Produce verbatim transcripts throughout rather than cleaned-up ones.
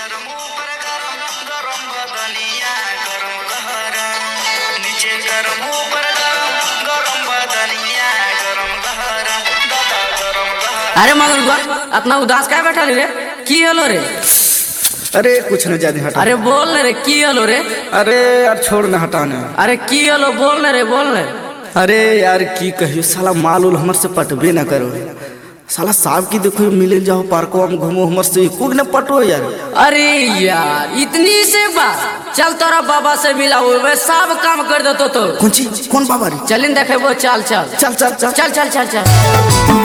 गरम ऊपर गरम गरम बदनिया गरम लहरा नीचे गरम ऊपर गरम गरम बदनिया गरम लहरा दादा गरम लहरा। अरे मगर गो अपना उदास क्या बैठा रे की हलो रे? अरे कुछ न ज्यादा हटा। अरे बोल न रे की हलो रे? अरे यार छोड़ न हटाने। अरे की हलो बोल न रे बोल न। अरे यार की कहियो साला माल उल हमर से पटबे न करो। साला साहब की देखो मिले जाओ पार्को हम घूमो हमर से कुछ न पटो यार। अरे यार इतनी से बात चल तोरा बाबा से मिला हुए सब काम कर दो तो, तो। कौन चीज कौन बाबा रे? चलिन देखे वो चल चल चल चल चल चल चल चल चल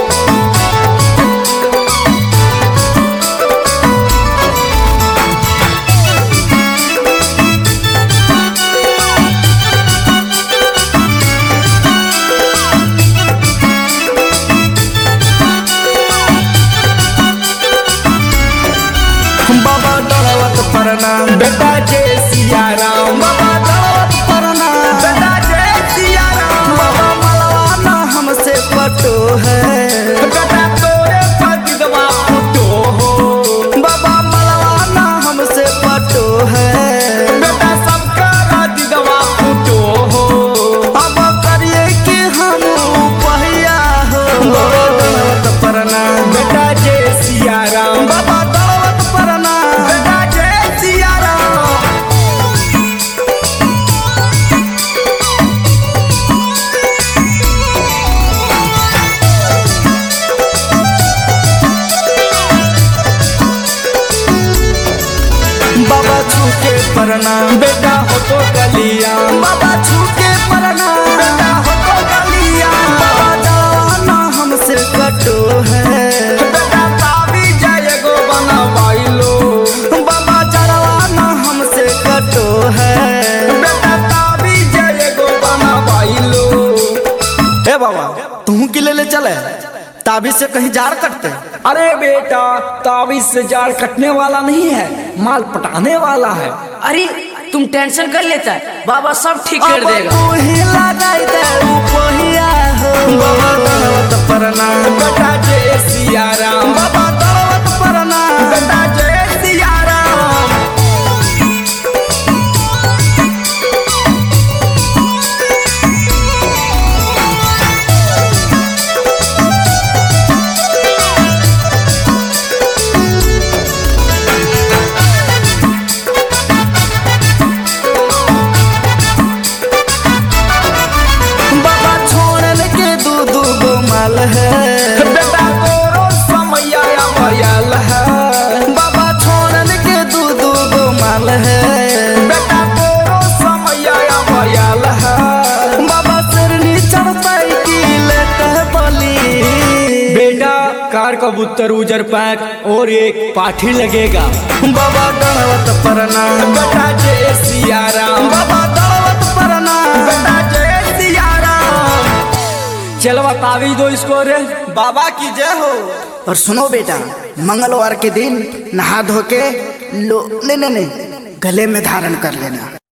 बाबा दौलत प्रणाम बेटा जय सिया राम। बाबा दौलत प्रणाम बेटा जय सिया राम। बाबा मलवाना हमसे पटो है बेटा तोरे पगवा फुटो हो। बाबा मलवाना हमसे पटो है बेटा सबका राजदवा फुटो हो। अब करिए कि हम पहिया हो। बाबा दौलत प्रणाम बेटा जय सिया राम। बाबा बाबा छूके प्रणाम बेटा हो तो गलिया। बाबा छूके प्रणाम बेटा हो तो गलिया। बाबा जाना हमसे कटो है बेटा ताबी जाए गो बनवाई लो। बाबा जरवाना हमसे कटो है बेटा ताबी जाए गो बनवाई लो। ए बाबा तू के ले ले चले ताबीज से कहीं जार कटते? अरे बेटा ताबीज से जार कटने वाला नहीं है माल पटाने वाला है। अरे तुम टेंशन कर लेता है बाबा सब ठीक कर देगा। तू ही लगाई दे उपहिया हो। बाबा दौलत प्रणाम बेटा जय सिया राम। बाबा दौलत प्रणाम बेटा जय सिया राम। है बेटा तोरो समय आयल है। बाबा छोड़न के दू दू गो माल है बेटा तोरो समय आयल है। बाबा सिरनी चढ़ताई की लेते बली बेटा कार कबूतर उजर पैक और एक पाठी लगेगा। बाबा दौलत प्रणाम बेटा जय सिया राम। बाबा दौलत प्रणाम बेटा जय सिया राम। चलवा ताबीज दो इसको रे बाबा की जय हो। और सुनो बेटा मंगलवार के दिन नहा धो के लो ले ले गले में धारण कर लेना।